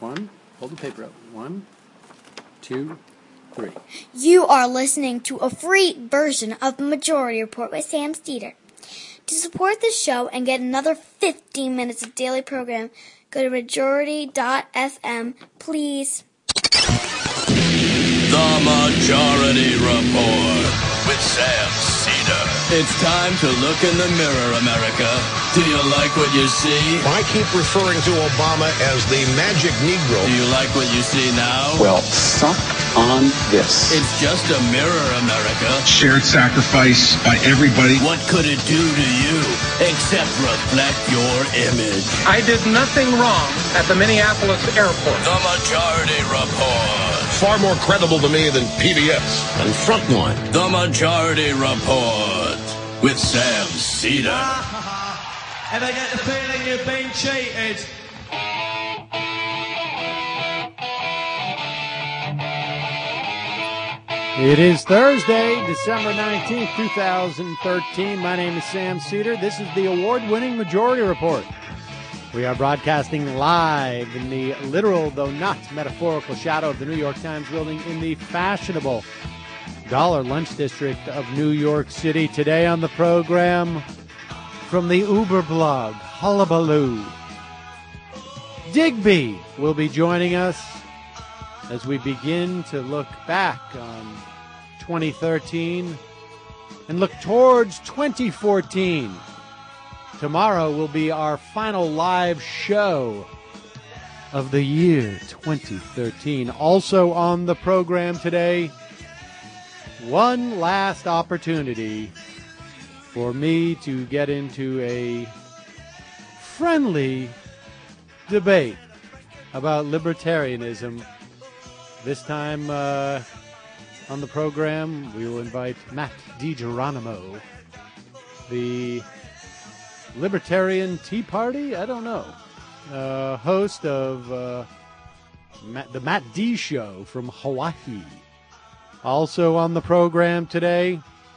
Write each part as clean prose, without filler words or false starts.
One. Hold the paper up. 1, 2, 3. You are listening to a free version of the Majority Report with Sam Steeder. To support the show and get another 15 minutes of daily program, go to majority.fm, please. The Majority Report with Sam Steeder. It's time to look in the mirror, America. Do you like what you see? I keep referring to Obama as the magic Negro. Do you like what you see now? Well, suck on this. It's just a mirror, America. Shared sacrifice by everybody. What could it do to you except reflect your image? I did nothing wrong at the Minneapolis airport. The Majority Report. Far more credible to me than PBS and Frontline. The Majority Report with Sam Steeder. And I get the feeling you've been cheated. It is Thursday, December 19th, 2013. My name is Sam Steeder. This is the award-winning Majority Report. We are broadcasting live in the literal, though not metaphorical, shadow of the New York Times building in the fashionable Dollar Lunch District of New York City. Today on the program, from the Uber blog, Hullabaloo, Digby will be joining us as we begin to look back on 2013 and look towards 2014. Tomorrow will be our final live show of the year 2013. Also on the program today, one last opportunity for me to get into a friendly debate about libertarianism. This time on the program, we will invite Matt DiGeronimo, the Libertarian Tea Party, I don't know, host of the Matt D Show from Hawaii. Also on the program today,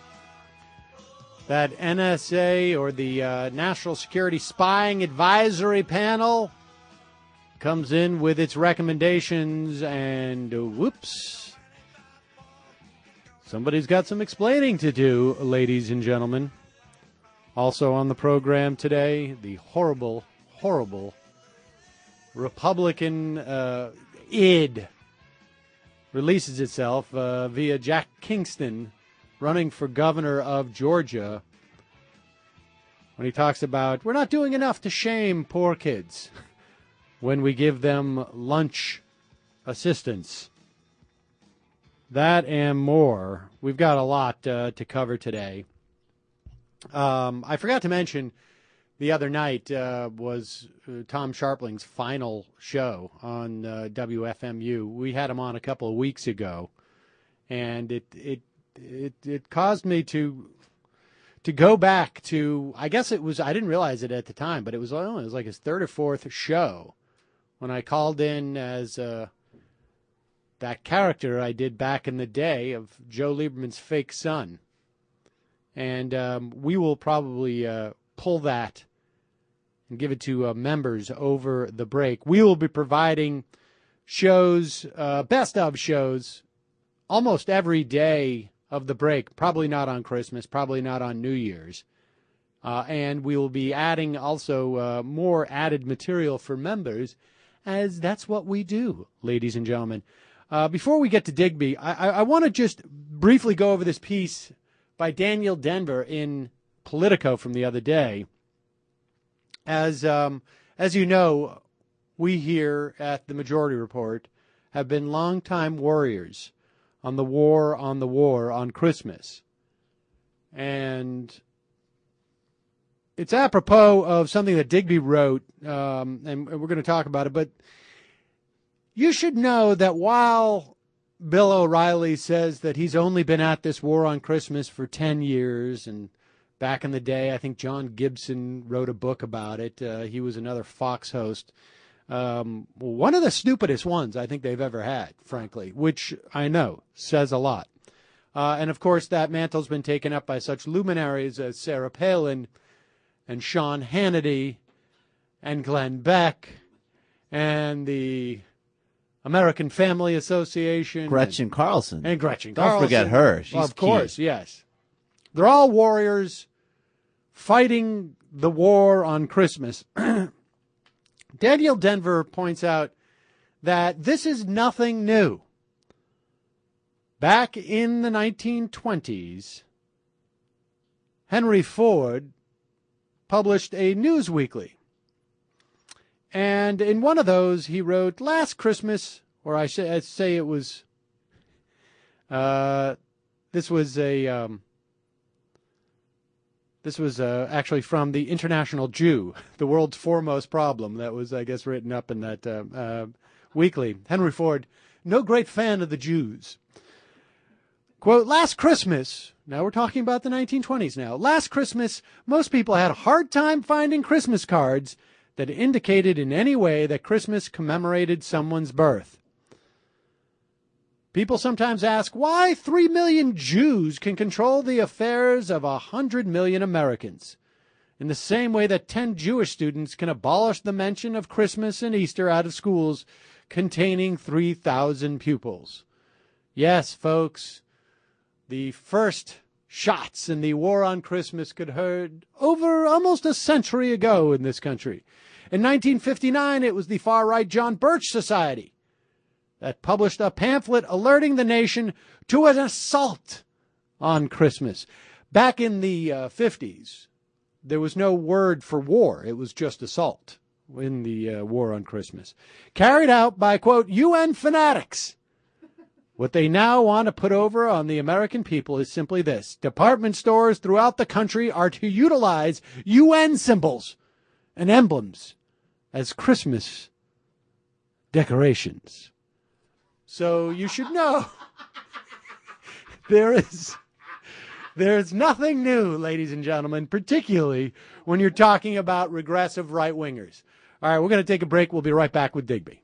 that NSA, or the National Security Spying Advisory Panel, comes in with its recommendations, and whoops, somebody's got some explaining to do, ladies and gentlemen. Also on the program today, the horrible, horrible Republican id releases itself via Jack Kingston running for governor of Georgia, when he talks about, we're not doing enough to shame poor kids when we give them lunch assistance. That and more. We've got a lot to cover today. I forgot to mention the other night was Tom Sharpling's final show on WFMU. We had him on a couple of weeks ago, and it caused me to go back to, I guess it was, I didn't realize it at the time, but it was like his third or fourth show when I called in as that character I did back in the day of Joe Lieberman's fake son. And we will probably pull that and give it to members over the break. We will be providing shows, best of shows, almost every day of the break. Probably not on Christmas, probably not on New Year's. And we will be adding also more added material for members, as that's what we do, ladies and gentlemen. Before we get to Digby, I want to just briefly go over this piece by Daniel Denver in Politico from the other day. As you know, we here at the Majority Report have been longtime warriors on the war on Christmas. And it's apropos of something that Digby wrote, and we're going to talk about it, but you should know that while Bill O'Reilly says that he's only been at this war on Christmas for 10 years, and back in the day, I think John Gibson wrote a book about it. He was another Fox host. One of the stupidest ones I think they've ever had, frankly, which I know says a lot. And, of course, that mantle's been taken up by such luminaries as Sarah Palin and Sean Hannity and Glenn Beck and the American Family Association. Gretchen Carlson. And Gretchen Don't Carlson. forget her. She's well, of key. course, yes. They're all warriors fighting the war on Christmas. Daniel Denver points out that this is nothing new. Back in the 1920s, Henry Ford published a news weekly. And in one of those, he wrote, last Christmas, or I'd say it was, this was actually from the International Jew, the world's foremost problem. That was, I guess, written up in that weekly. Henry Ford, no great fan of the Jews. Quote, last Christmas, now we're talking about the 1920s now, last Christmas, most people had a hard time finding Christmas cards that indicated in any way that Christmas commemorated someone's birth. People sometimes ask why 3 million Jews can control the affairs of 100 million Americans, in the same way that 10 Jewish students can abolish the mention of Christmas and Easter out of schools containing 3,000 pupils. Yes, folks, the first shots in the war on Christmas could heard over almost a century ago in this country. In 1959, it was the far-right John Birch Society that published a pamphlet alerting the nation to an assault on Christmas. Back in the 50s, there was no word for war. It was just assault in the war on Christmas. Carried out by, quote, UN fanatics. What they now want to put over on the American people is simply this. Department stores throughout the country are to utilize UN symbols and emblems as Christmas decorations. So you should know there's nothing new, ladies and gentlemen, particularly when you're talking about regressive right-wingers. All right, we're going to take a break. We'll be right back with Digby.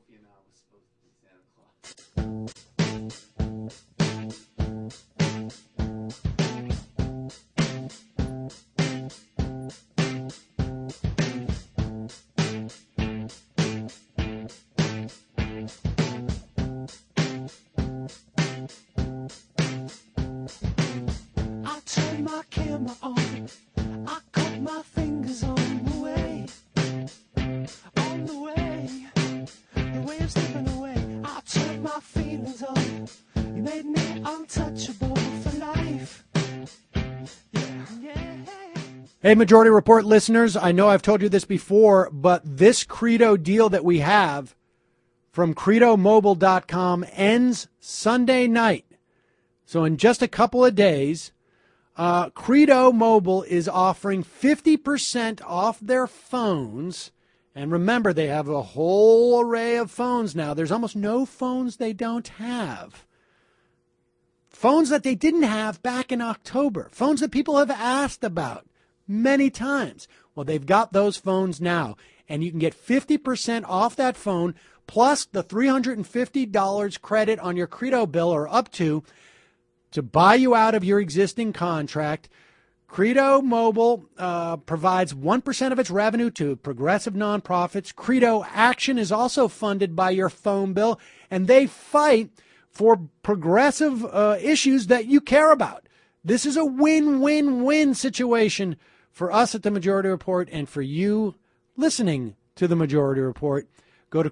Hey, Majority Report listeners, I know I've told you this before, but this Credo deal that we have from CredoMobile.com ends Sunday night. So in just a couple of days, Credo Mobile is offering 50% off their phones. And remember, they have a whole array of phones now. There's almost no phones they don't have. Phones that they didn't have back in October. Phones that people have asked about many times. Well, they've got those phones now, and you can get 50% off that phone plus the $350 credit on your Credo bill or up to buy you out of your existing contract. Credo Mobile provides 1% of its revenue to progressive nonprofits. Credo Action is also funded by your phone bill, and they fight for progressive issues that you care about. This is a win-win-win situation for us at the Majority Report and for you listening to the Majority Report. Go to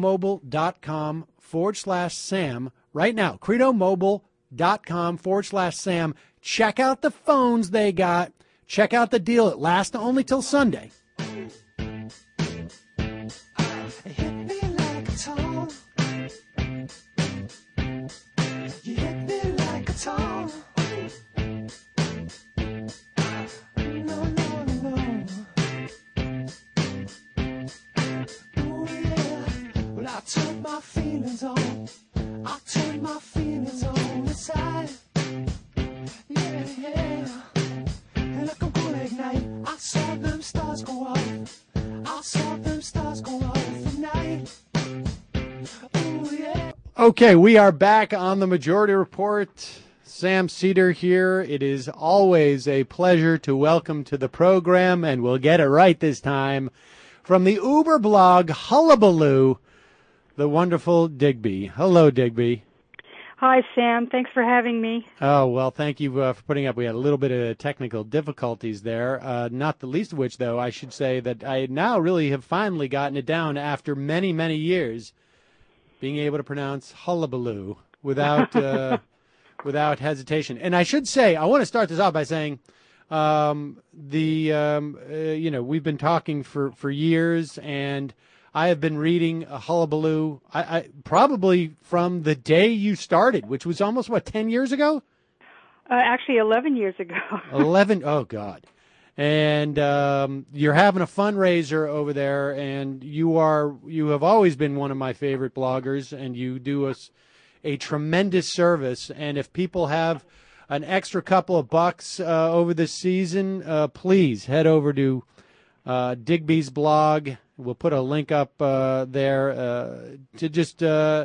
CredoMobile.com/Sam right now. CredoMobile.com/Sam. Check out the phones they got. Check out the deal. It lasts only till Sunday. Okay, we are back on the Majority Report. Sam Seder here. It is always a pleasure to welcome to the program, and we'll get it right this time, from the Uber blog Hullabaloo, the wonderful Digby. Hello, Digby. Hi, Sam. Thanks for having me. Oh, well, thank you for putting up. We had a little bit of technical difficulties there, not the least of which, though, I should say that I now really have finally gotten it down after many, many years, being able to pronounce hullabaloo without without hesitation. And I should say, I want to start this off by saying, we've been talking for years, and I have been reading Hullabaloo, I probably from the day you started, which was almost, 10 years ago? Actually, 11 years ago. 11? Oh, God. And you're having a fundraiser over there, and you have always been one of my favorite bloggers, and you do us a tremendous service. And if people have an extra couple of bucks over this season, please head over to Digby's blog. We'll put a link up there to just to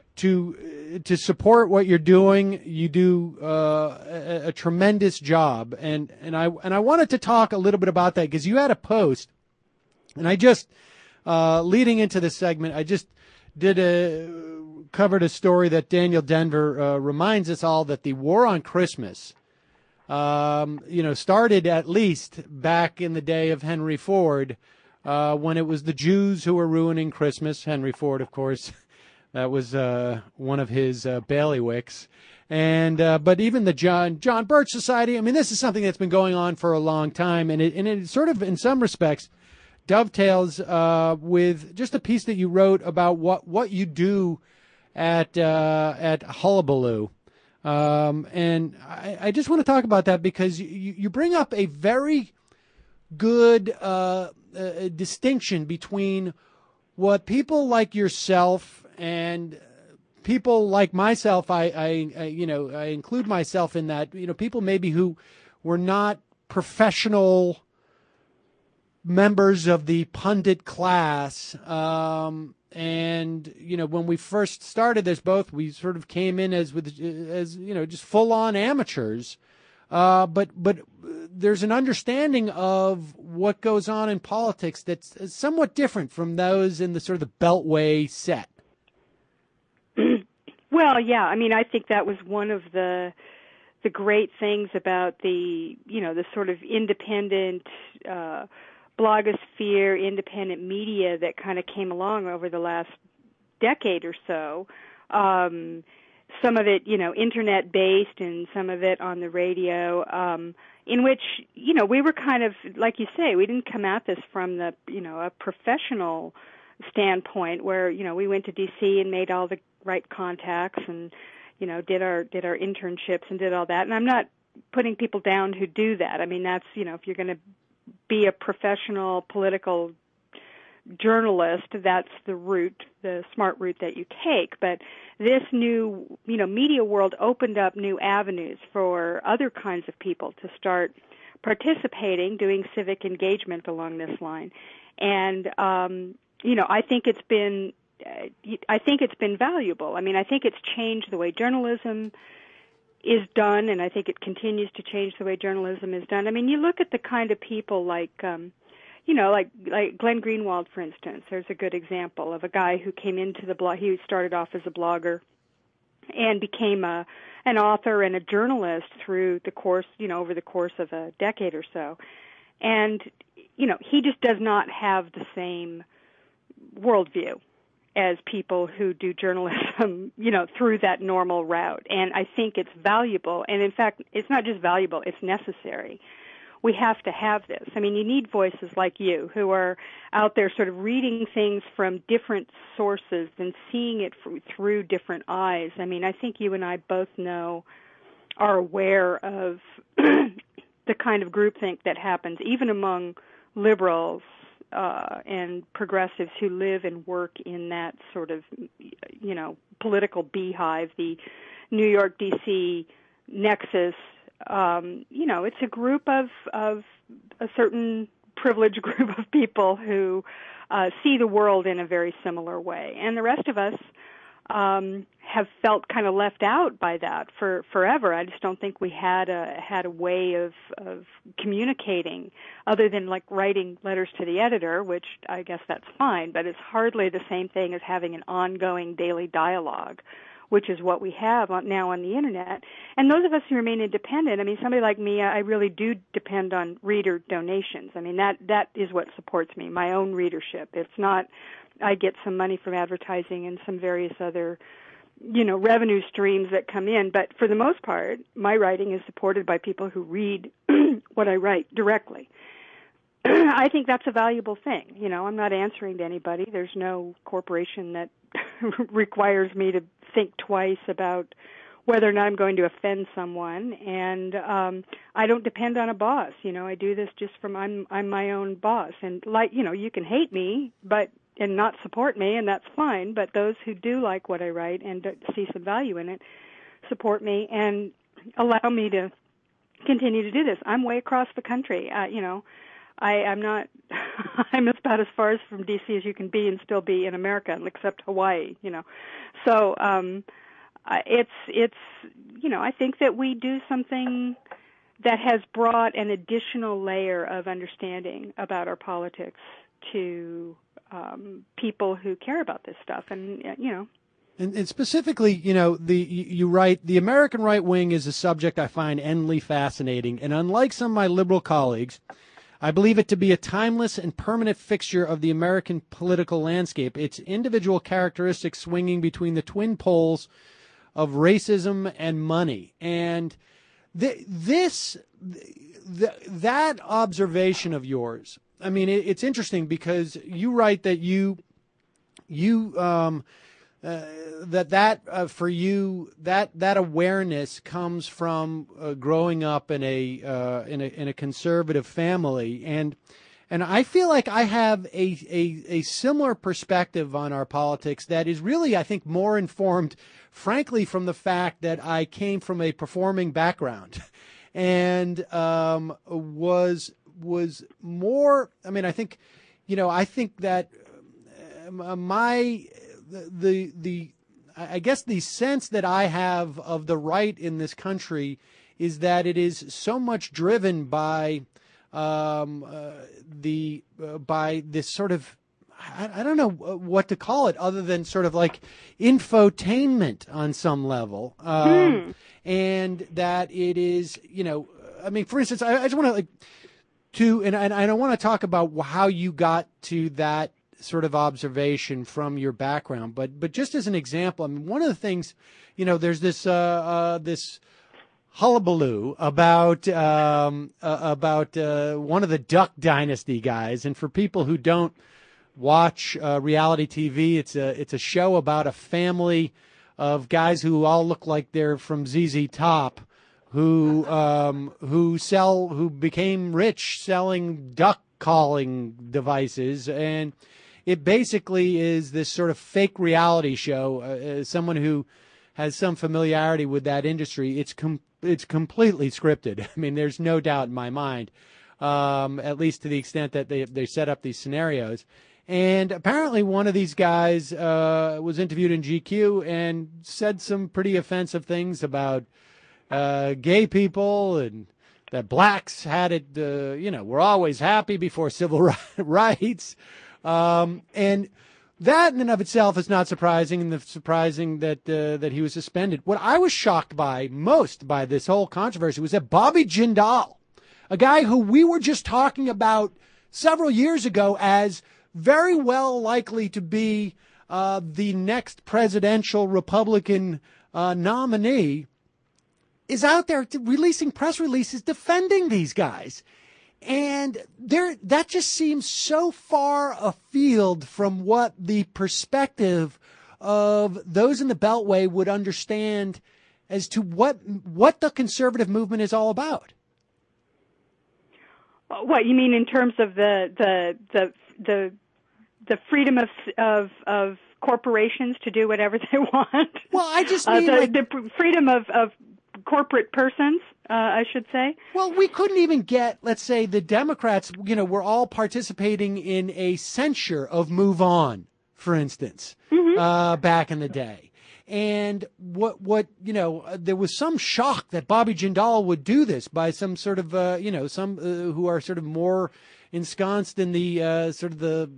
support what you're doing. You do a tremendous job, and I wanted to talk a little bit about that because you had a post, and I just leading into this segment, I just covered a story that Daniel Denver reminds us all that the war on Christmas, started at least back in the day of Henry Ford. When it was the Jews who were ruining Christmas. Henry Ford, of course, that was one of his bailiwicks. And but even the John Birch Society, I mean, this is something that's been going on for a long time, and it sort of, in some respects, dovetails with just a piece that you wrote about what you do at Hullabaloo. And I just want to talk about that because you bring up a very good distinction between what people like yourself and people like myself. I include myself in that. People maybe who were not professional members of the pundit class. And when we first started this, we sort of came in as just full on amateurs. But there's an understanding of what goes on in politics that's somewhat different from those in the sort of the Beltway set. Well, yeah, I mean, I think that was one of the great things about the sort of independent blogosphere, independent media that kind of came along over the last decade or so. Some of it, internet-based, and some of it on the radio, in which, we were kind of, like you say, we didn't come at this from the, a professional standpoint where, we went to D.C. and made all the right contacts and, did our internships and did all that. And I'm not putting people down who do that. I mean, that's, if you're going to be a professional political journalist, that's the smart route that you take. But this new, media world opened up new avenues for other kinds of people to start participating, doing civic engagement along this line. And, I think it's been valuable. I mean, I think it's changed the way journalism is done, and I think it continues to change the way journalism is done. I mean, you look at the kind of people like Glenn Greenwald, for instance. There's a good example of a guy who came into the blog. He started off as a blogger and became an author and a journalist through the course, over the course of a decade or so. And, he just does not have the same worldview as people who do journalism, through that normal route. And I think it's valuable. And in fact, it's not just valuable, it's necessary. We have to have this. I mean, you need voices like you who are out there sort of reading things from different sources and seeing it through different eyes. I mean, I think you and I both are aware of the kind of groupthink that happens even among liberals and progressives who live and work in that sort of, political beehive, the New York, D.C. nexus. It's a group of a certain privileged group of people who see the world in a very similar way. And the rest of us, have felt kind of left out by that for forever. I just don't think we had a way of communicating other than like writing letters to the editor, which I guess that's fine, but it's hardly the same thing as having an ongoing daily dialogue, which is what we have now on the internet. And those of us who remain independent, I mean, somebody like me, I really do depend on reader donations. I mean, that is what supports me, my own readership. It's not, I get some money from advertising and some various other, revenue streams that come in. But for the most part, my writing is supported by people who read what I write directly. I think that's a valuable thing. I'm not answering to anybody. There's no corporation that requires me to think twice about whether or not I'm going to offend someone. And I don't depend on a boss. I do this just from I'm my own boss. And you can hate me, and not support me, and that's fine. But those who do like what I write and see some value in it, support me and allow me to continue to do this. I'm way across the country. I'm not. I'm about as far as from D.C. as you can be and still be in America, except Hawaii. So it's. I think that we do something that has brought an additional layer of understanding about our politics to people who care about this stuff, and. And specifically, you write, the American right wing is a subject I find endlessly fascinating, and unlike some of my liberal colleagues, I believe it to be a timeless and permanent fixture of the American political landscape, its individual characteristics swinging between the twin poles of racism and money. And that observation of yours, I mean, it's interesting because you write that for you that awareness comes from growing up in a conservative family, and I feel like I have a similar perspective on our politics that is really, I think, more informed, frankly, from the fact that I came from a performing background, and was more. I mean, I think that I guess the sense that I have of the right in this country is that it is so much driven by this sort of, I don't know what to call it other than sort of like infotainment on some level, and that it is, I mean, for instance, I just want to and I don't want to talk about how you got to that sort of observation from your background, but just as an example, I mean, one of the things, there's this this hullabaloo about one of the Duck Dynasty guys, and for people who don't watch reality TV, it's a show about a family of guys who all look like they're from ZZ Top, who became rich selling duck calling devices, and it basically is this sort of fake reality show. As someone who has some familiarity with that industry, it's completely scripted. I mean, there's no doubt in my mind, at least to the extent that they set up these scenarios. And apparently one of these guys was interviewed in GQ and said some pretty offensive things about gay people, and that blacks had it, we're always happy before civil rights. And that in and of itself is not surprising, and surprising that he was suspended. What I was shocked by most by this whole controversy was that Bobby Jindal, a guy who we were just talking about several years ago as very well likely to be the next presidential Republican nominee, is out there releasing press releases defending these guys. And that just seems so far afield from what the perspective of those in the Beltway would understand as to what the conservative movement is all about. What you mean in terms of the freedom of corporations to do whatever they want? Well, I just mean the freedom of corporate persons, I should say. Well, we couldn't even get, let's say, the Democrats, were all participating in a censure of Move On, for instance, back in the day. And there was some shock that Bobby Jindal would do this by some sort of, some who are sort of more ensconced in the sort of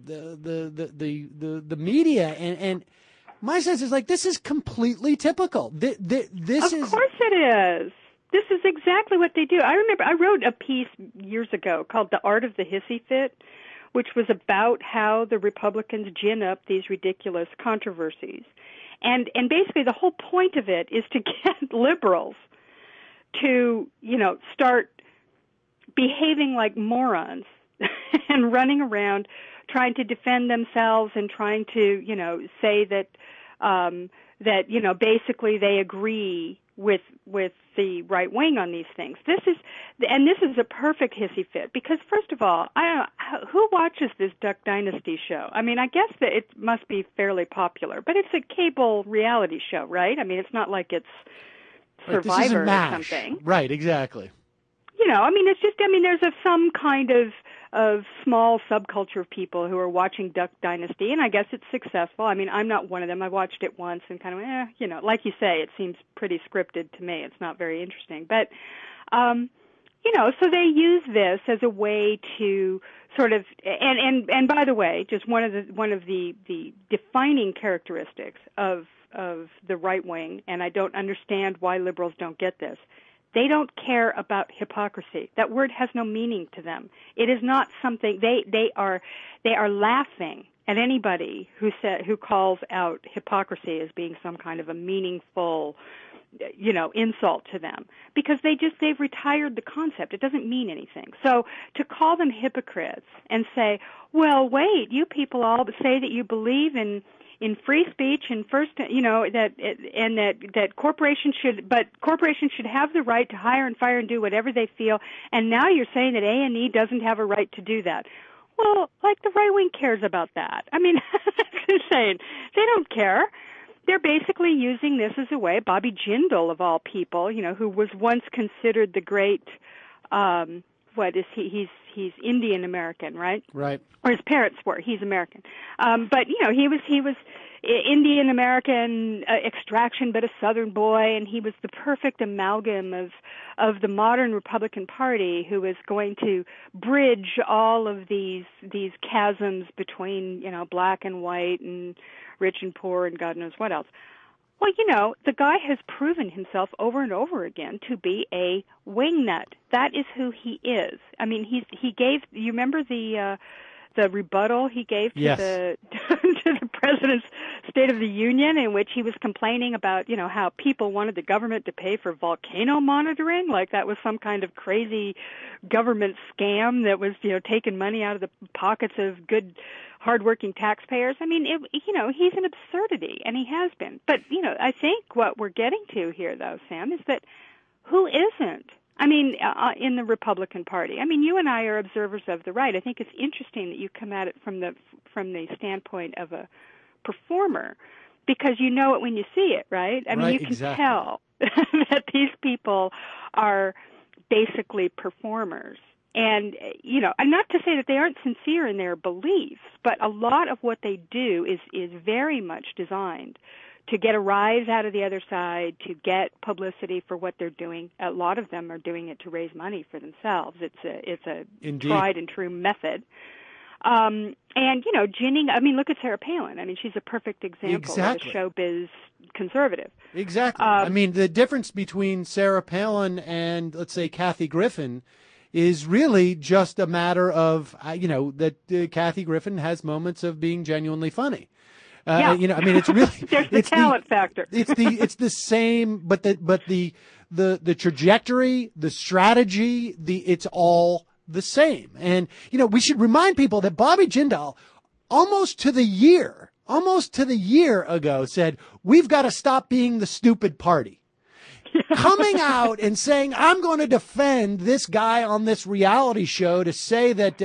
the media. And my sense is like, this is completely typical. This is. Of course it is. This is exactly what they do. I remember I wrote a piece years ago called The Art of the Hissy Fit, which was about how the Republicans gin up these ridiculous controversies. And basically the whole point of it is to get liberals to, start behaving like morons and running around trying to defend themselves and trying to, say that, basically they agree with the right wing on these things. This is a perfect hissy fit because, first of all, I don't know who watches this Duck Dynasty show. I mean, I guess that it must be fairly popular, but it's a cable reality show, right? I mean, it's not like it's Survivor or something, right? Exactly. It's just, there's some kind of small subculture of people who are watching Duck Dynasty, and I guess it's successful. I mean, I'm not one of them. I watched it once and kind of, like you say, it seems pretty scripted to me. It's not very interesting. But, so they use this as a way to sort of, and by the way, just one of the defining characteristics of the right wing, and I don't understand why liberals don't get this. They don't care about hypocrisy. That word has no meaning to them. It is not something they are laughing at anybody who calls out hypocrisy as being some kind of a meaningful, insult to them, because they've retired the concept. It doesn't mean anything. So to call them hypocrites and say, well, wait, you people all say that you believe in free speech and that corporations should have the right to hire and fire and do whatever they feel, and now you're saying that A&E doesn't have a right to do that. Well, like the right wing cares about that. I mean, that's insane. They don't care. They're basically using this as a way. Bobby Jindal, of all people, who was once considered the great, he's Indian American, right? Right. Or his parents were. He's American. But he was Indian American extraction, but a Southern boy, and he was the perfect amalgam of the modern Republican Party, who was going to bridge all of these chasms between black and white and rich and poor and God knows what else. Well, the guy has proven himself over and over again to be a wingnut. That is who he is. I mean, he gave. You remember the rebuttal he gave to yes. to the president's State of the Union, in which he was complaining about how people wanted the government to pay for volcano monitoring, like that was some kind of crazy government scam that was taking money out of the pockets of good, hardworking taxpayers. I mean, he's an absurdity, and he has been. But I think what we're getting to here, though, Sam, is that who isn't? I mean, in the Republican Party. I mean, you and I are observers of the right. I think it's interesting that you come at it from the standpoint of a performer, because you know it when you see it, right? I mean, you can exactly. tell that these people are basically performers. And, and not to say that they aren't sincere in their beliefs, but a lot of what they do is very much designed to get a rise out of the other side, to get publicity for what they're doing. A lot of them are doing it to raise money for themselves. It's a Indeed. tried and true method. And, ginning, I mean, look at Sarah Palin. I mean, she's a perfect example Exactly. of a showbiz conservative. Exactly. I mean, the difference between Sarah Palin and, let's say, Kathy Griffin is really just a matter of, that Kathy Griffin has moments of being genuinely funny. Yeah. I mean, it's really there's the talent factor. It's the same, but the trajectory, the strategy, it's all the same. And we should remind people that Bobby Jindal, almost to the year ago, said we've got to stop being the stupid party. Coming out and saying, I'm going to defend this guy on this reality show to say that,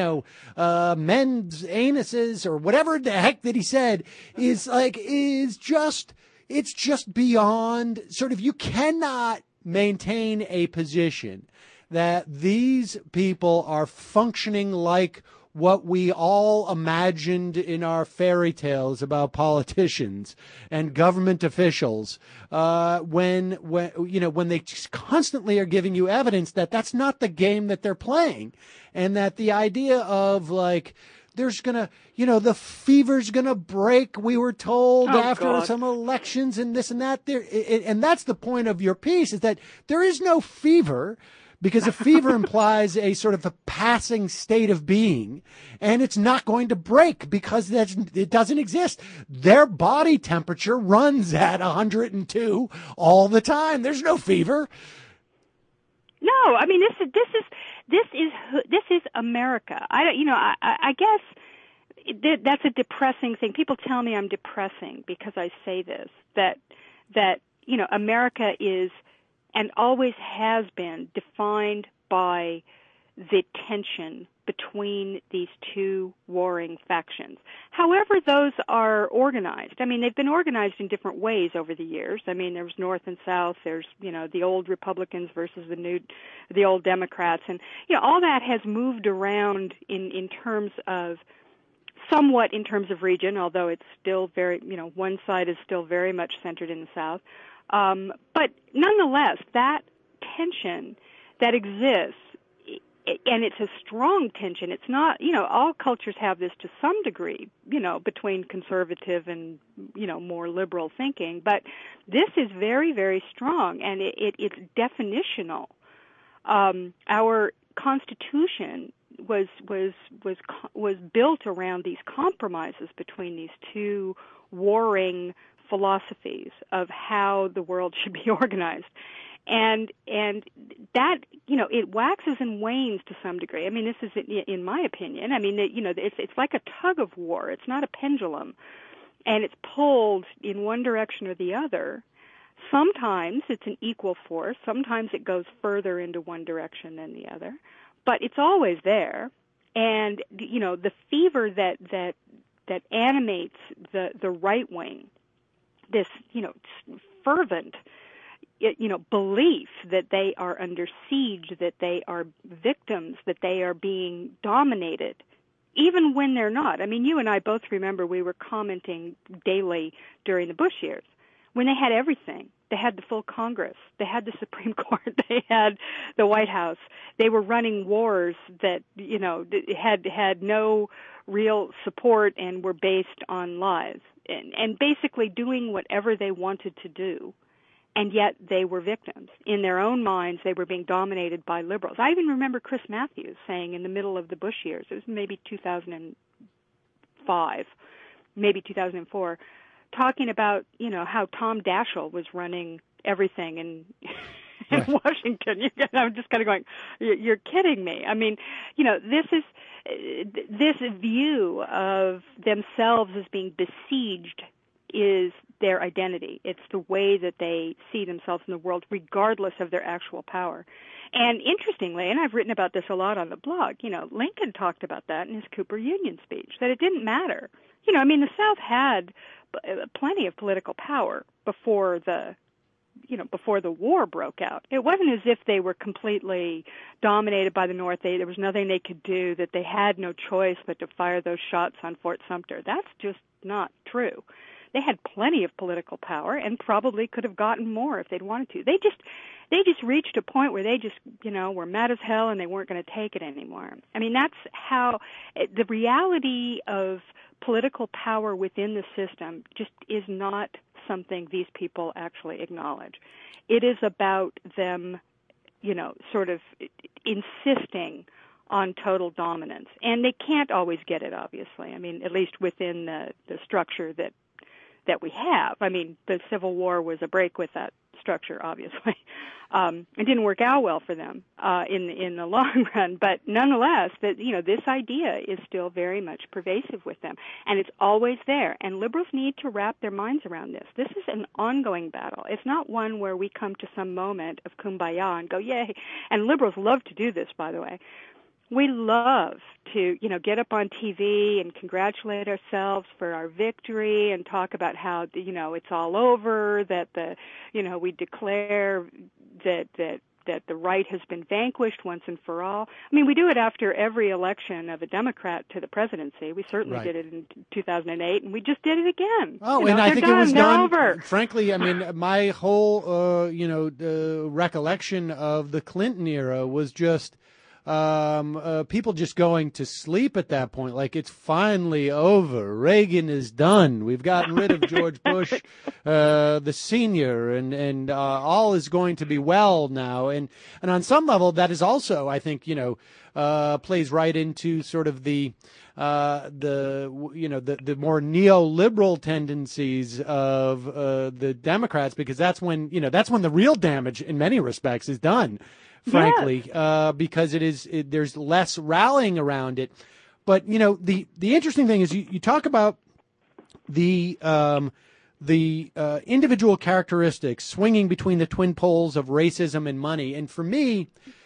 men's anuses or whatever the heck that he said it's just beyond sort of, you cannot maintain a position that these people are functioning like what we all imagined in our fairy tales about politicians and government officials, when they constantly are giving you evidence that that's not the game that they're playing, and that the idea of like, there's the fever's gonna break, we were told after some elections and this and that. And that's the point of your piece, is that there is no fever, because a fever implies a sort of a passing state of being, and it's not going to break because it doesn't exist. Their body temperature runs at 102 all the time. There's no fever. No, I mean this is America. I guess that's a depressing thing. People tell me I'm depressing because I say this, that America is and always has been defined by the tension between these two warring factions. However those are organized. I mean, they've been organized in different ways over the years. I mean, there's North and South, there's, the old Republicans versus the old Democrats, and, all that has moved around in terms of somewhat in terms of region, although it's still very, one side is still very much centered in the South. But nonetheless, that tension that exists, and it's a strong tension. It's not, all cultures have this to some degree, between conservative and, more liberal thinking. But this is very, very strong, and it's definitional. Our Constitution was built around these compromises between these two warring philosophies of how the world should be organized. And that, it waxes and wanes to some degree. I mean, this is, in my opinion, it's like a tug of war. It's not a pendulum. And it's pulled in one direction or the other. Sometimes it's an equal force. Sometimes it goes further into one direction than the other. But it's always there. And, the fever that animates the right wing, this, fervent, belief that they are under siege, that they are victims, that they are being dominated, even when they're not. I mean, you and I both remember we were commenting daily during the Bush years when they had everything. They had the full Congress. They had the Supreme Court. They had the White House. They were running wars that, had no real support and were based on lies, and basically doing whatever they wanted to do. And yet they were victims. In their own minds, they were being dominated by liberals. I even remember Chris Matthews saying in the middle of the Bush years, it was maybe 2005, maybe 2004, talking about, how Tom Daschle was running everything in Washington. I'm just kind of going, you're kidding me. I mean, this view of themselves as being besieged is their identity. It's the way that they see themselves in the world, regardless of their actual power. And interestingly, and I've written about this a lot on the blog, Lincoln talked about that in his Cooper Union speech, that it didn't matter. The South had plenty of political power before the war broke out. It wasn't as if they were completely dominated by the North. There was nothing they could do, that they had no choice but to fire those shots on Fort Sumter. That's just not true. They had plenty of political power and probably could have gotten more if they'd wanted to. They just reached a point where they just, were mad as hell and they weren't going to take it anymore. I mean, that's how the reality of political power within the system just is not something these people actually acknowledge. It is about them, sort of insisting on total dominance. And they can't always get it, obviously. I mean, at least within the structure that we have. I mean, the Civil War was a break with that structure, obviously. It didn't work out well for them in the long run, but nonetheless, that this idea is still very much pervasive with them, and it's always there. And liberals need to wrap their minds around this. This is an ongoing battle. It's not one where we come to some moment of kumbaya and go, yay. And liberals love to do this, by the way. We love to, get up on TV and congratulate ourselves for our victory and talk about how, it's all over, that we declare that that the right has been vanquished once and for all. I mean, we do it after every election of a Democrat to the presidency. We certainly did it in 2008, and we just did it again. Oh, and I think it was they're done. Over. Frankly, I mean, my whole recollection of the Clinton era was just people just going to sleep at that point. Like, it's finally over. Reagan is done. We've gotten rid of George Bush, the senior, and all is going to be well now. And on some level, that is also, I think, plays right into sort of the more neoliberal tendencies of the Democrats, because that's when the real damage in many respects is done. Frankly, because there's less rallying around it. But, the interesting thing is you talk about the individual characteristics swinging between the twin poles of racism and money. And for me,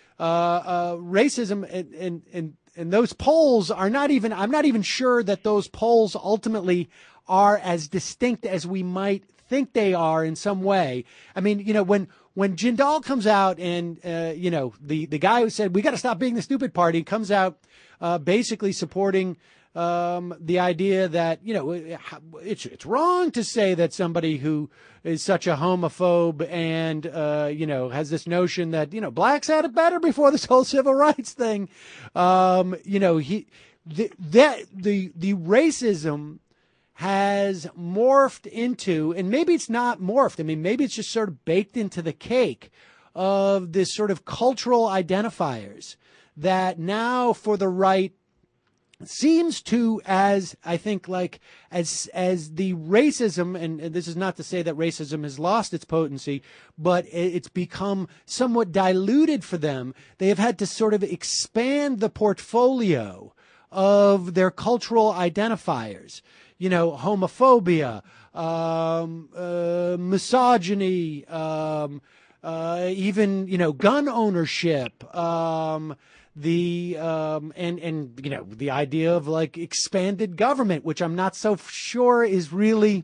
racism and those poles are I'm not even sure that those poles ultimately are as distinct as we might think they are in some way. I mean, when Jindal comes out and, the guy who said, we got to stop being the stupid party, comes out basically supporting the idea that, it's wrong to say that somebody who is such a homophobe and, has this notion that, blacks had it better before this whole civil rights thing. The racism has morphed into, and maybe it's not morphed, I mean, maybe it's just sort of baked into the cake of this sort of cultural identifiers that now for the right seems to, as I think, like, as the racism, and this is not to say that racism has lost its potency, but it's become somewhat diluted for them. They have had to sort of expand the portfolio of their cultural identifiers. Homophobia, misogyny, even, gun ownership, the idea of like expanded government, which I'm not so sure is really,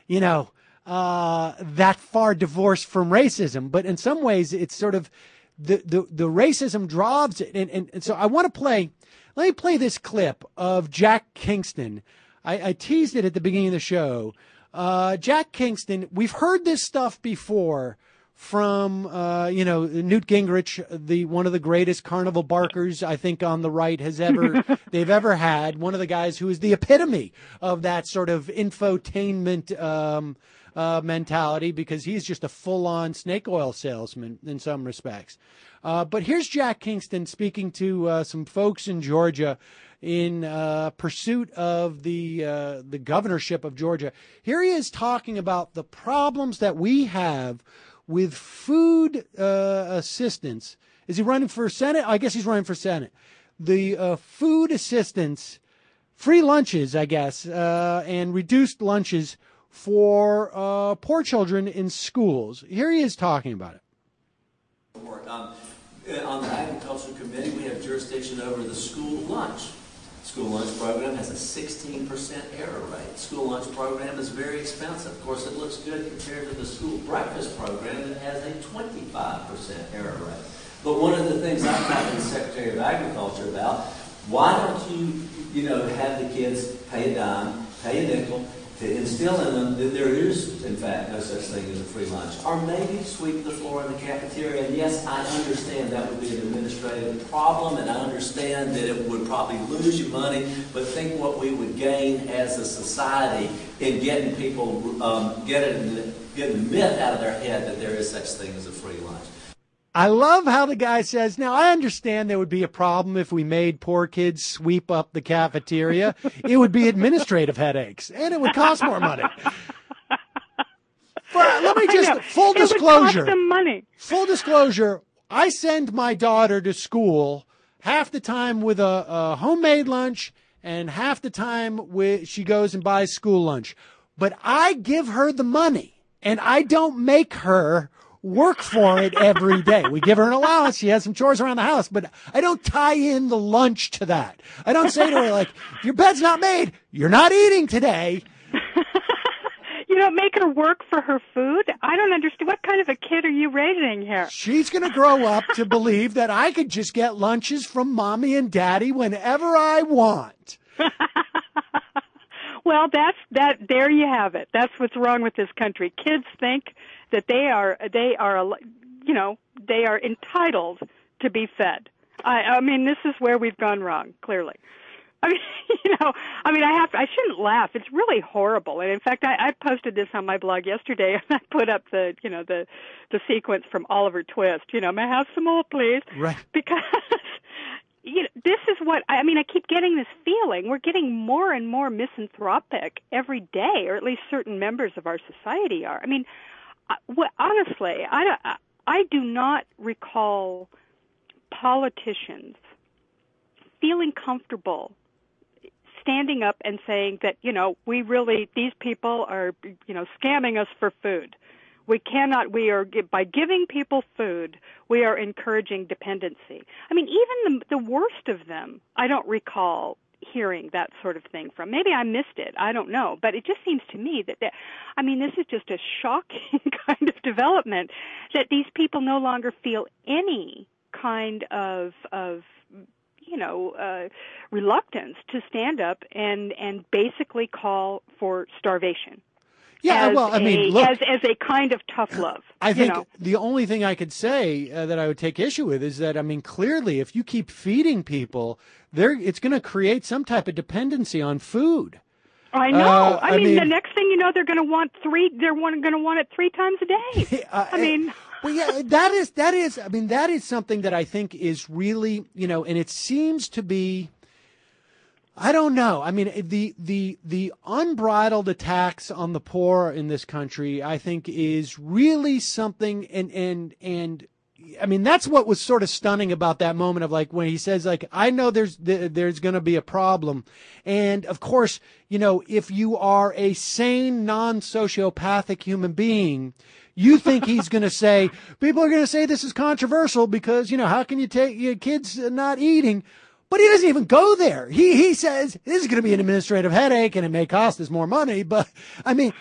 that far divorced from racism. But in some ways, it's sort of the racism drives it. And so let me play this clip of Jack Kingston. I teased it at the beginning of the show. Jack Kingston, we've heard this stuff before from, Newt Gingrich, one of the greatest carnival barkers I think on the right they've ever had. One of the guys who is the epitome of that sort of infotainment mentality, because he's just a full-on snake oil salesman in some respects. But here's Jack Kingston speaking to some folks in Georgia in pursuit of the governorship of Georgia. Here he is talking about the problems that we have with food assistance. Is he running for Senate? I guess he's running for Senate. The food assistance, free lunches, I guess, and reduced lunches for poor children in schools. Here he is talking about it. On the Agriculture Committee, we have jurisdiction over the school lunch. School lunch program has a 16% error rate. School lunch program is very expensive. Of course, it looks good compared to the school breakfast program that has a 25% error rate. But one of the things I've talked to the Secretary of Agriculture about, why don't you, have the kids pay a dime, pay a nickel, to instill in them that there is, in fact, no such thing as a free lunch. Or maybe sweep the floor in the cafeteria. And yes, I understand that would be an administrative problem, and I understand that it would probably lose you money, but think what we would gain as a society in getting people, getting the myth out of their head that there is such thing as a free lunch. I love how the guy says, now I understand there would be a problem if we made poor kids sweep up the cafeteria. It would be administrative headaches, and it would cost more money. But let me just, full disclosure. It would cost them money. Full disclosure, I send my daughter to school half the time with a homemade lunch and half the time she goes and buys school lunch. But I give her the money, and I don't make her work for it every day. We give her an allowance. She has some chores around the house, but I don't tie in the lunch to that. I don't say to her, like, if your bed's not made, you're not eating today. You don't make her work for her food? I don't understand. What kind of a kid are you raising here? She's going to grow up to believe that I could just get lunches from mommy and daddy whenever I want. Well, there you have it. That's what's wrong with this country. Kids think that they are entitled to be fed. I mean, this is where we've gone wrong, clearly. I mean, I shouldn't laugh. It's really horrible. And in fact, I posted this on my blog yesterday, and I put up the sequence from Oliver Twist. May I have some more, please? Right. Because this is what I mean. I keep getting this feeling we're getting more and more misanthropic every day, or at least certain members of our society are. I mean, honestly, I do not recall politicians feeling comfortable standing up and saying that, these people are, scamming us for food. By giving people food, we are encouraging dependency. I mean, even the worst of them, I don't recall hearing that sort of thing from. Maybe I missed it. I don't know. But it just seems to me that this is just a shocking kind of development, that these people no longer feel any kind of reluctance to stand up and basically call for starvation. Yeah, as a kind of tough love. I think the only thing I could say that I would take issue with is that, clearly, if you keep feeding people, it's going to create some type of dependency on food. I know. I mean, the next thing you know, they're going to want They're going to want it 3 times a day. Well, yeah, that is something that I think is really, and it seems to be, I don't know. I mean, the unbridled attacks on the poor in this country, I think, is really something, and I mean, that's what was sort of stunning about that moment of when he says, I know there's going to be a problem. And of course, if you are a sane, non-sociopathic human being, you think he's going to say, people are going to say this is controversial because, how can you take your kids not eating? But he doesn't even go there. He says this is going to be an administrative headache and it may cost us more money. But I mean,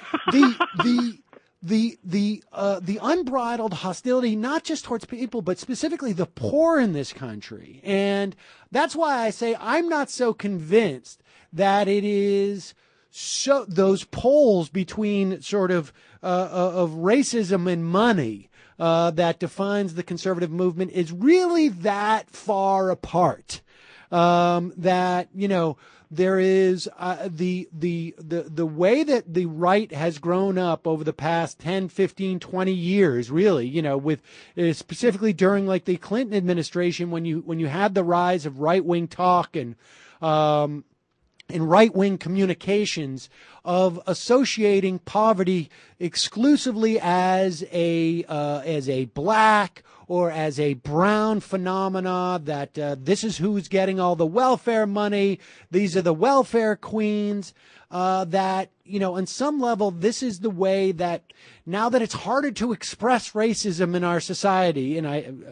the unbridled hostility, not just towards people, but specifically the poor in this country. And that's why I say I'm not so convinced that it is so those polls between sort of racism and money that defines the conservative movement is really that far apart. That, there is the way that the right has grown up over the past 10, 15, 20 years, really, with specifically during the Clinton administration, when you had the rise of right-wing talk and right-wing communications of associating poverty exclusively as a black or as a brown phenomena, that this is who's getting all the welfare money, these are the welfare queens, that, on some level, this is the way that now that it's harder to express racism in our society, and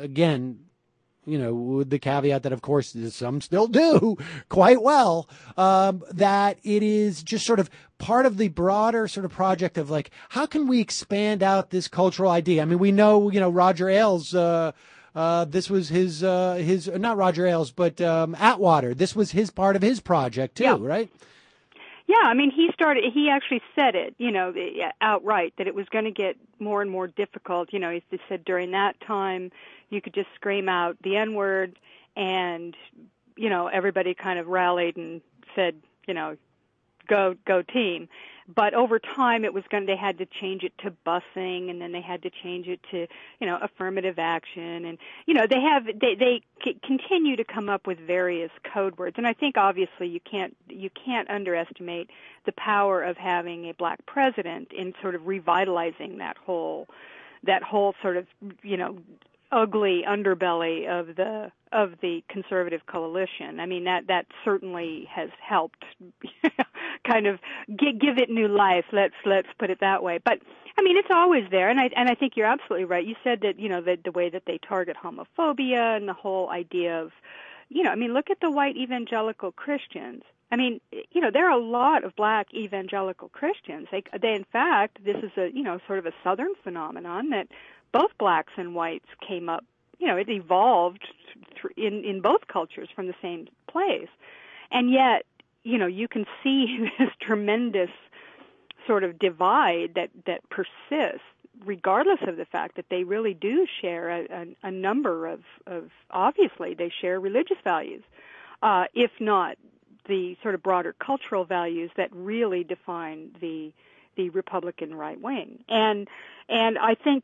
with the caveat that, of course, some still do quite well, that it is just sort of part of the broader sort of project of how can we expand out this cultural idea? I mean, we know, Roger Ailes, this was his, not Roger Ailes, but Atwater. This was his part of his project too, right? Yeah, I mean, he actually said it, outright, that it was going to get more and more difficult. He said during that time you could just scream out the N-word and, everybody kind of rallied and said, go team. But over time they had to change it to busing, and then they had to change it to, affirmative action. And, they continue to come up with various code words. And I think obviously you can't underestimate the power of having a black president in sort of revitalizing that whole sort of, ugly underbelly of the conservative coalition. I mean, that certainly has helped kind of give it new life. Let's put it that way. But I mean, it's always there, and I think you're absolutely right. You said that the way that they target homophobia and the whole idea of, I mean, look at the white evangelical Christians I mean, there are a lot of black evangelical Christians. They in fact, this is a, sort of a Southern phenomenon that both blacks and whites came up, it evolved in both cultures from the same place. And yet, you can see this tremendous sort of divide that persists, regardless of the fact that they really do share a number of obviously they share religious values, if not the sort of broader cultural values that really define the Republican right wing. And I think,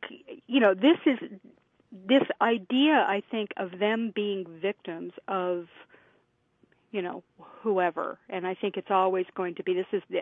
this idea, I think, of them being victims of, whoever. And I think it's always going to be, this is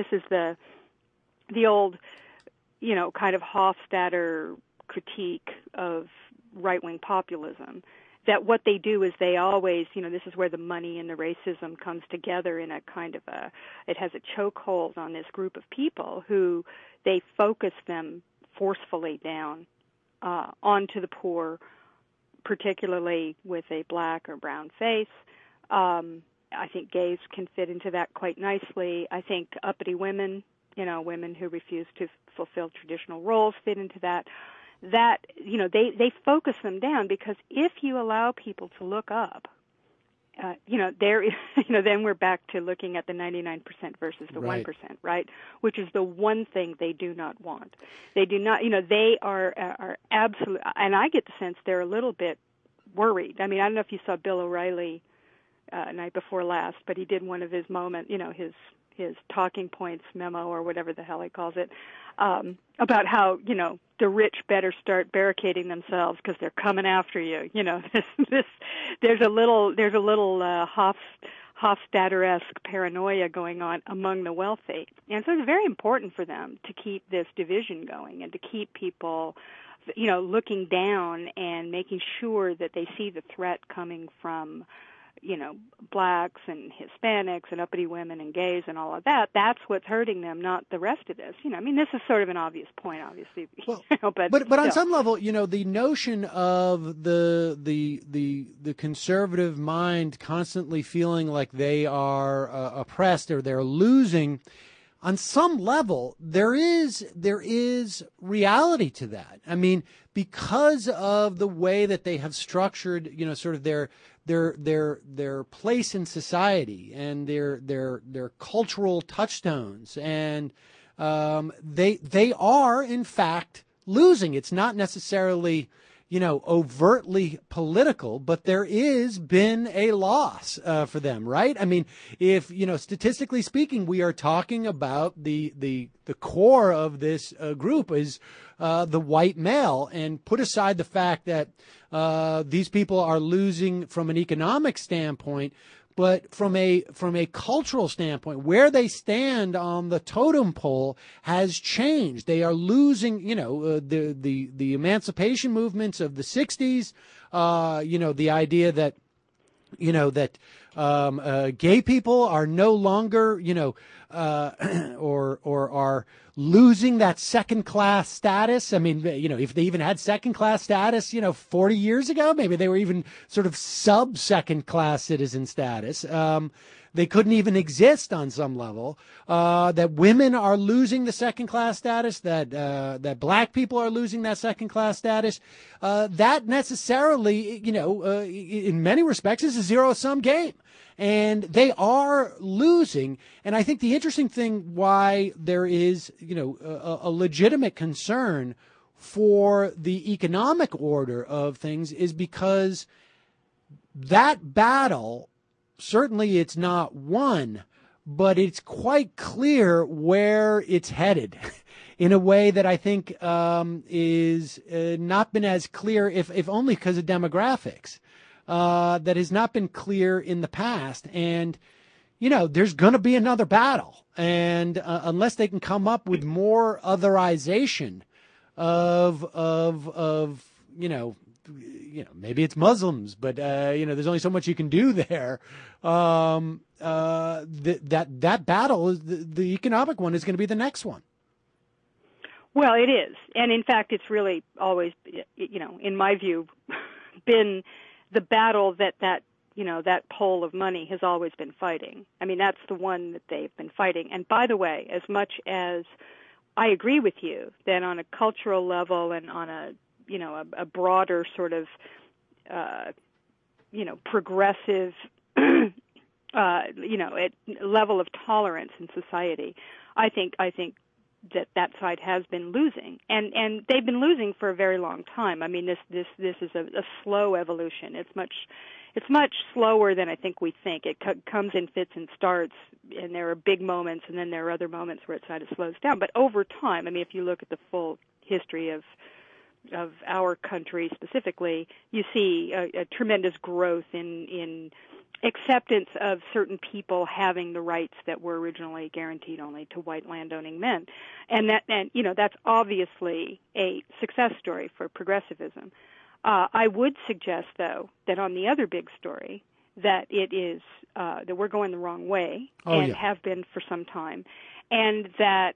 the old, kind of Hofstadter critique of right-wing populism, that what they do is they always, this is where the money and the racism comes together in a kind of it has a chokehold on this group of people who they focus them forcefully down onto the poor, particularly with a black or brown face. I think gays can fit into that quite nicely. I think uppity women, women who refuse to fulfill traditional roles fit into that. That, they focus them down, because if you allow people to look up, then we're back to looking at the 99% versus the 1%, right? Which is the one thing they do not want. They do not, they are absolute, and I get the sense they're a little bit worried. I mean, I don't know if you saw Bill O'Reilly night before last, but he did one of his his talking points memo or whatever the hell he calls it, about how, the rich better start barricading themselves because they're coming after you. There's a little Hofstadter-esque paranoia going on among the wealthy. And so it's very important for them to keep this division going and to keep people, looking down and making sure that they see the threat coming from, blacks and Hispanics and uppity women and gays and all of that. That's what's hurting them, not the rest of this. I mean, this is sort of an obvious point, obviously. Well, but on some level, the notion of the conservative mind constantly feeling like they are oppressed or they're losing, on some level, there is reality to that. I mean, because of the way that they have structured, sort of their place in society and their cultural touchstones, and they are in fact losing. It's not necessarily overtly political, but there is been a loss for them, right? I mean, if statistically speaking, we are talking about the core of this group is the white male, and put aside the fact that these people are losing from an economic standpoint, but from a cultural standpoint, where they stand on the totem pole has changed. They are losing, the emancipation movements of the 60s, the idea that, gay people are no longer, or are losing that second-class status. I mean, if they even had second-class status, 40 years ago, maybe they were even sort of sub-second-class citizen status. They couldn't even exist on some level. That women are losing the second-class status. That black people are losing that second-class status. That necessarily, in many respects, is a zero-sum game. And they are losing. And I think the interesting thing why there is, a legitimate concern for the economic order of things is because that battle, certainly it's not won, but it's quite clear where it's headed in a way that I think is not been as clear, if only because of demographics. That has not been clear in the past. And, there's going to be another battle. And unless they can come up with more otherization of maybe it's Muslims, but, there's only so much you can do there. That battle, is the economic one, is going to be the next one. Well, it is. And in fact, it's really always, in my view, been the battle that that pole of money has always been fighting. I mean, that's the one that they've been fighting. And by the way, as much as I agree with you that on a cultural level and on a broader sort of, progressive, level of tolerance in society, I think that side has been losing, and they've been losing for a very long time. I mean, this is a slow evolution. It's much slower than I think we think. It comes in fits and starts, and there are big moments, and then there are other moments where it sort of slows down. But over time, I mean, if you look at the full history of our country specifically, you see a tremendous growth in acceptance of certain people having the rights that were originally guaranteed only to white landowning men. And that's obviously a success story for progressivism. I would suggest, though, that on the other big story, that it is that we're going the wrong way have been for some time, and that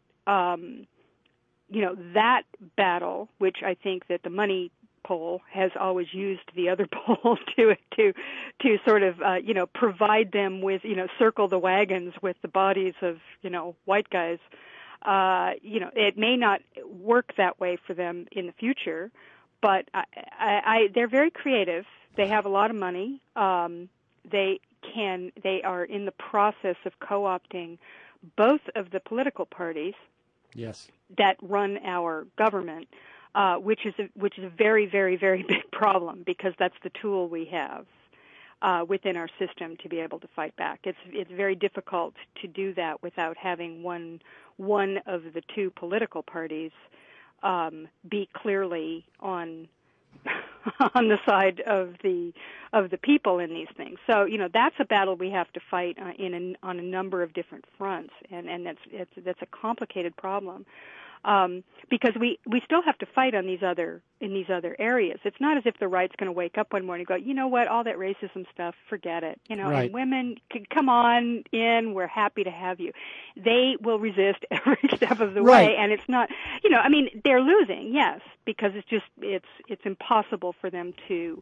that battle, which I think that the money pole has always used the other pole to sort of provide them with circle the wagons with the bodies of white guys. It may not work that way for them in the future, but they're very creative. They have a lot of money. They are in the process of co-opting both of the political parties. Yes. That run our government, which is a very, very, very big problem, because that's the tool we have within our system to be able to fight back. It's very difficult to do that without having one of the two political parties be clearly on the side of the people in these things. So that's a battle we have to fight on a number of different fronts, and that's a complicated problem. Because we still have to fight in these other areas. It's not as if the right's going to wake up one morning and go, you know what, all that racism stuff, forget it. Right. And women can come on in. We're happy to have you. They will resist every step of the way, and it's not. I mean, they're losing, yes, because it's impossible for them to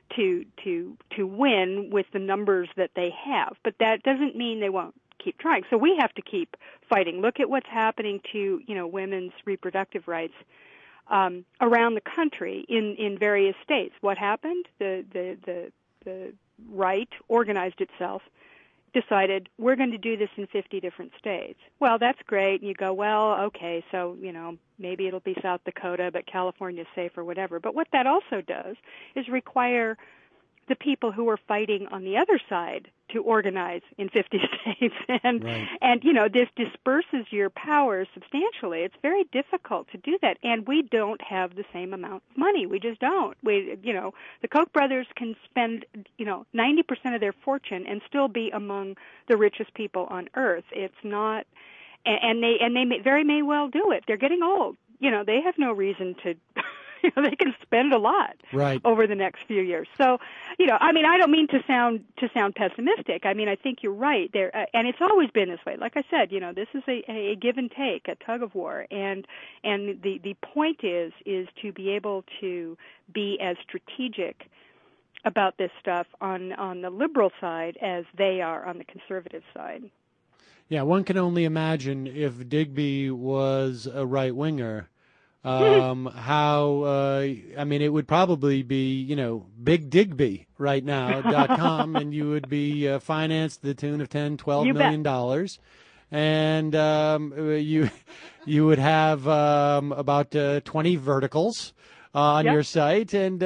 win with the numbers that they have. But that doesn't mean they won't keep trying. So we have to keep fighting. Look at what's happening to women's reproductive rights around the country in various states. What happened? The right organized itself, decided we're going to do this in 50 different states. Well, that's great. And you go, well, okay, so maybe it'll be South Dakota, but California's safe or whatever. But what that also does is require the people who are fighting on the other side to organize in 50 states, and this disperses your powers substantially. It's very difficult to do that, and we don't have the same amount of money. We just don't. The Koch brothers can spend 90% of their fortune and still be among the richest people on earth. It's not, and they very may well do it. They're getting old. They have no reason to. They can spend a lot over the next few years. So, I mean, I don't mean to sound pessimistic. I mean, I think you're right there, and it's always been this way. Like I said, this is a give and take, a tug of war, and the point is to be able to be as strategic about this stuff on the liberal side as they are on the conservative side. Yeah, one can only imagine if Digby was a right winger. It would probably be, Big Digby right now.com, and you would be financed to the tune of $10-12 million. And you would have about 20 verticals on your site, and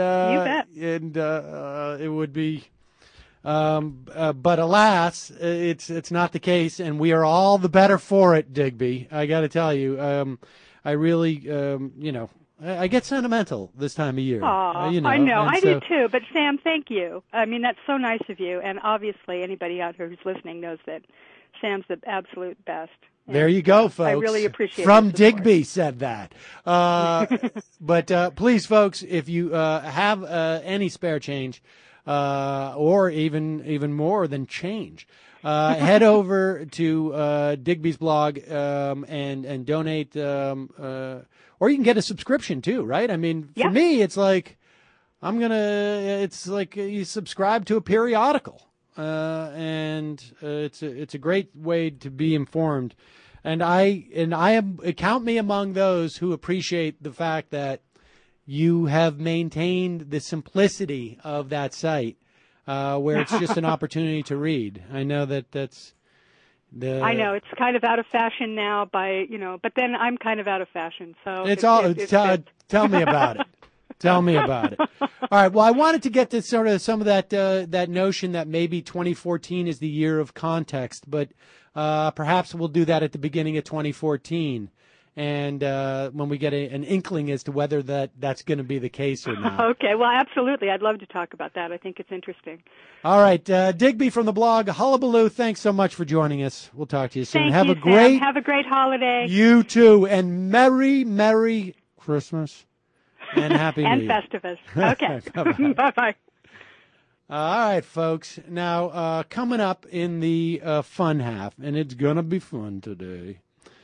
it would be. But alas, it's not the case, and we are all the better for it, Digby. I got to tell you. I really, I get sentimental this time of year. I know. I do too. But Sam, thank you. I mean, that's so nice of you. And obviously, anybody out here who's listening knows that Sam's the absolute best. And there you go, folks. I really appreciate it. From Digby said that. But please, folks, if you have any spare change, or even more than change, head over to Digby's blog and donate, or you can get a subscription too, right? I mean, for me, it's like It's like you subscribe to a periodical, and it's a great way to be informed. And count me among those who appreciate the fact that you have maintained the simplicity of that site, where it's just an opportunity to read. I know that's I know it's kind of out of fashion now, but then I'm kind of out of fashion. So tell me about it. Tell me about it. All right. Well, I wanted to get to sort of some of that notion that maybe 2014 is the year of context, but perhaps we'll do that at the beginning of 2014, and when we get an inkling as to whether that's going to be the case or not. Okay. Well, absolutely. I'd love to talk about that. I think it's interesting. All right. Digby from the blog Hullabaloo, thanks so much for joining us. We'll talk to you soon. Have a great holiday. You too, and Merry Christmas. And Happy New Year. And Festivus. Okay. Bye-bye. All right, folks. Now, coming up in the fun half, and it's going to be fun today.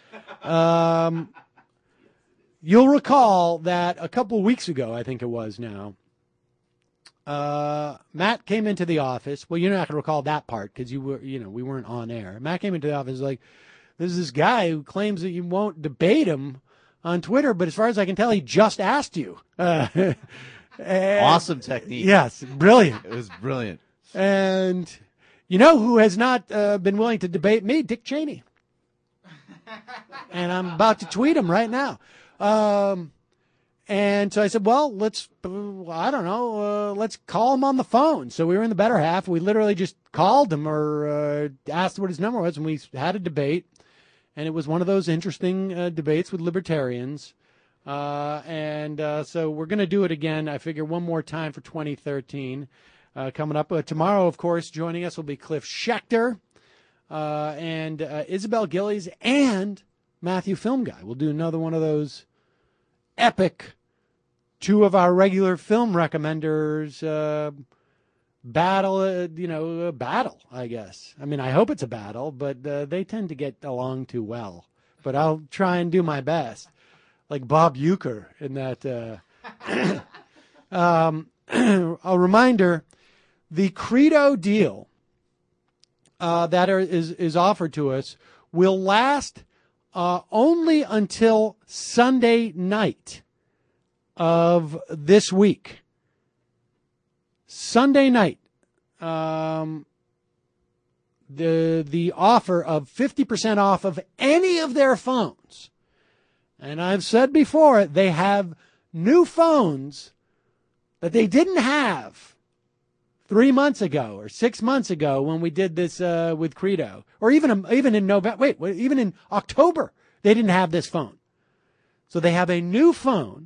You'll recall that a couple of weeks ago, I think it was now, Matt came into the office. Well, you're not going to recall that part because we weren't on air. Matt came into the office like, there's this guy who claims that you won't debate him on Twitter, but as far as I can tell, he just asked you. Awesome technique. Yes, brilliant. It was brilliant. And you know who has not been willing to debate me? Dick Cheney. And I'm about to tweet him right now. And so I said, well, let's call him on the phone. So we were in the better half. We literally just called him or asked what his number was, and we had a debate. And it was one of those interesting debates with libertarians. So we're going to do it again, I figure, one more time for 2013. Coming up tomorrow, of course, joining us will be Cliff Schechter and Isabel Gillies and Matthew Film Guy. We'll do another one of those epic, two of our regular film recommenders battle, I guess. I mean, I hope it's a battle, but they tend to get along too well. But I'll try and do my best. Like Bob Uecker in that. A reminder, the Credo deal that is offered to us will last only until Sunday night of this week. Sunday night, the offer of 50% off of any of their phones. And I've said before, they have new phones that they didn't have 3 months ago or 6 months ago when we did this with Credo, or even in November. Even in October, they didn't have this phone. So they have a new phone,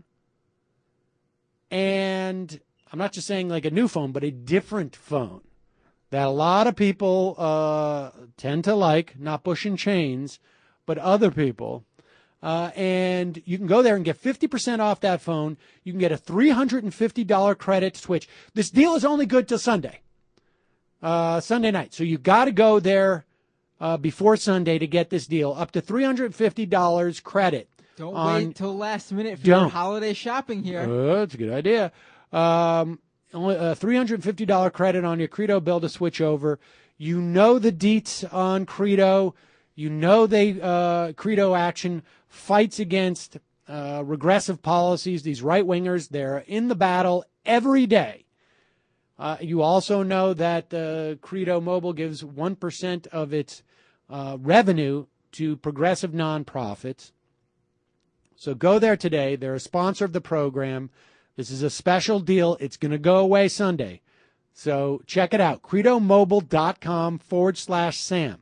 and I'm not just saying like a new phone, but a different phone that a lot of people tend to like, not Bush and Chains, but other people. And you can go there and get 50% off that phone. You can get a $350 credit to Switch. This deal is only good till Sunday night. So you got to go there before Sunday to get this deal. Up to $350 credit. Don't wait till last minute for your holiday shopping here. That's a good idea. Only a $350 credit on your Credo bill to switch over. You know the deets on Credo. You know Credo Action fights against regressive policies. These right-wingers, they're in the battle every day. You also know that Credo Mobile gives 1% of its revenue to progressive nonprofits. So go there today. They're a sponsor of the program. This is a special deal. It's going to go away Sunday. So check it out. CredoMobile.com/Sam.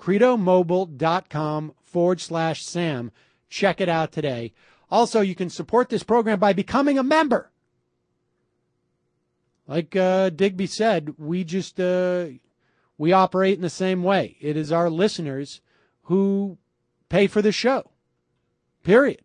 CredoMobile.com/Sam. Check it out today. Also, you can support this program by becoming a member. Like Digby said, we operate in the same way. It is our listeners who pay for the show. Period.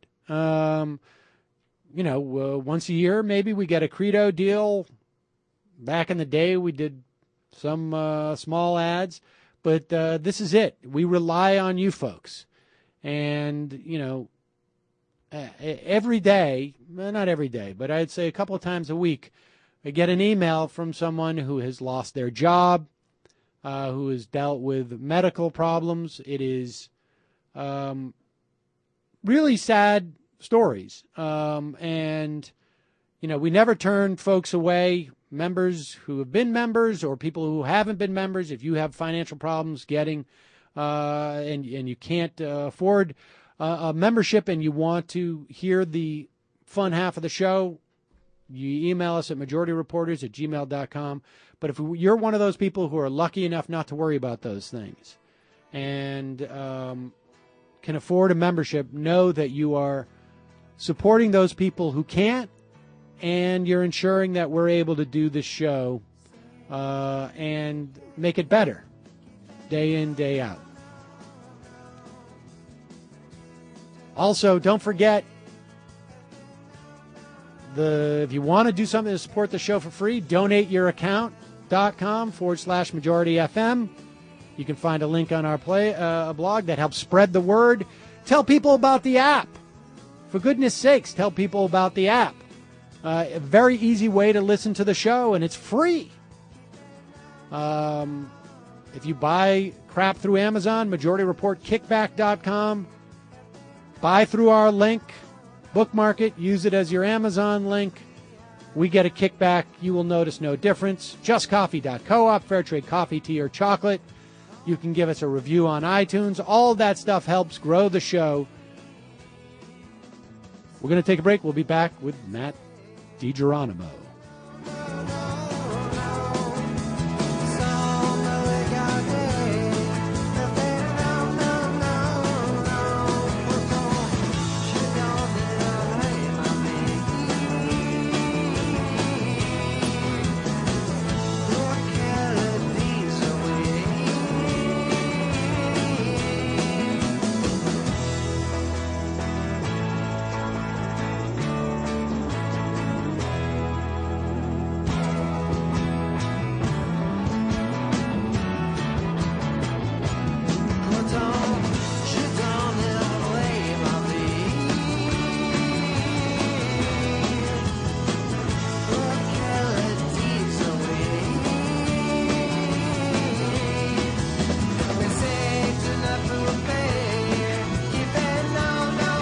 Once a year, maybe we get a Credo deal. Back in the day, we did some small ads, but this is it. We rely on you folks. And, every day, not every day, but I'd say a couple of times a week, I get an email from someone who has lost their job, who has dealt with medical problems. It is really sad stories. And, we never turn folks away, members who have been members or people who haven't been members. If you have financial problems getting and you can't afford a membership and you want to hear the fun half of the show, you email us at majorityreporters@gmail.com. But if you're one of those people who are lucky enough not to worry about those things and can afford a membership, know that you are supporting those people who can't, and you're ensuring that we're able to do this show and make it better day in, day out. Also, don't forget, if you want to do something to support the show for free, donateyouraccount.com/MajorityFM. You can find a link on our blog that helps spread the word. Tell people about the app. For goodness sakes, tell people about the app. A very easy way to listen to the show, and it's free. If you buy crap through Amazon, MajorityReportKickback.com. Buy through our link, bookmark it, use it as your Amazon link. We get a kickback. You will notice no difference. JustCoffee.coop, Fairtrade coffee, tea, or chocolate. You can give us a review on iTunes. All that stuff helps grow the show. We're going to take a break. We'll be back with Matt DiGeronimo.